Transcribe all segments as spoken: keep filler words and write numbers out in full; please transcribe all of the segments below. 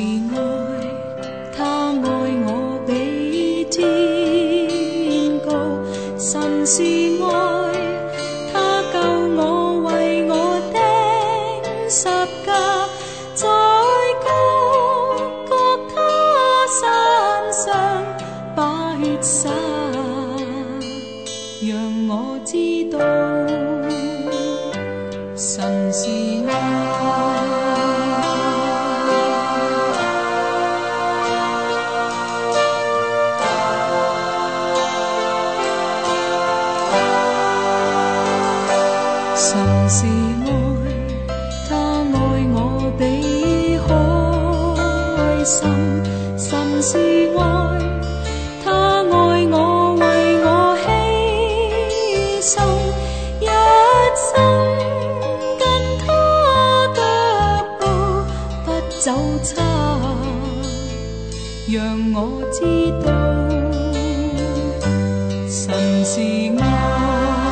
愛，他愛我比天高。神是愛，他救我為我釘十架，在高各他山上把血灑，讓我知道神是愛。神是愛，他愛我比海深。神是愛，他愛我為我犧牲，一生跟他腳步不走差，讓我知道神是愛。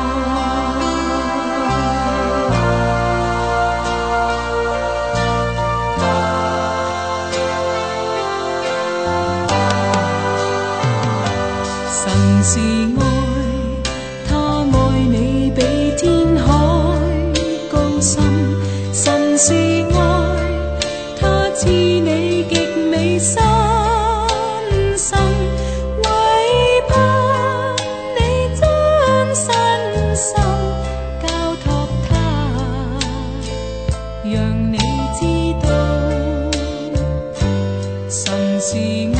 神是愛，他愛你比天海高深。神是愛，他賜你極美身心，為怕你將身心交託他，讓你知道神是愛。